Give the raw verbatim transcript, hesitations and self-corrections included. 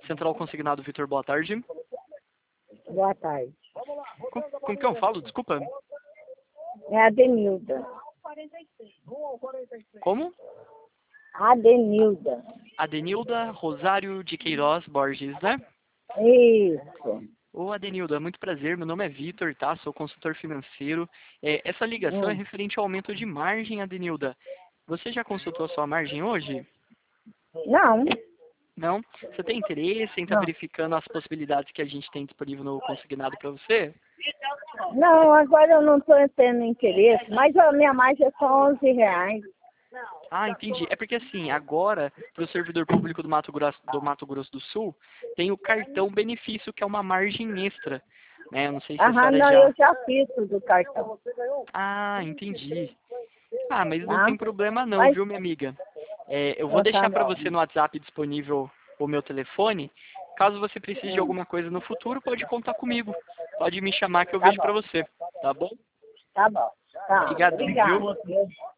Central Consignado Vitor, boa tarde. Boa tarde. Com, com quem eu falo? Desculpa. É a Denilda. Como? Adenilda. Adenilda Rosário de Queiroz Borges, né? Isso. Ô, Adenilda, muito prazer. Meu nome é Vitor, tá? Sou consultor financeiro. É, essa ligação é Hum. referente ao aumento de margem, Adenilda. Você já consultou a sua margem hoje? Não, Não? Você tem interesse em estar não. verificando as possibilidades que a gente tem disponível no consignado para você? Não, agora eu não estou tendo interesse, mas a minha margem é só onze reais. Ah, entendi. É porque assim, agora, para o servidor público do Mato Grosso, do Mato Grosso do Sul, tem o cartão benefício, que é uma margem extra. Né? Eu não sei se a Aham, senhora não, já... eu já fiz o do cartão, Ah, entendi. Ah, mas não tá? tem problema não, Mas, viu, minha amiga? É, eu vou ó, tá deixar para bom. você no WhatsApp disponível o meu telefone. Caso você precise de Hum, alguma coisa no futuro, pode contar comigo. Pode me chamar que eu tá vejo para bom, você, tá bom? tá bom. Tá, Obrigadão, viu? obrigada.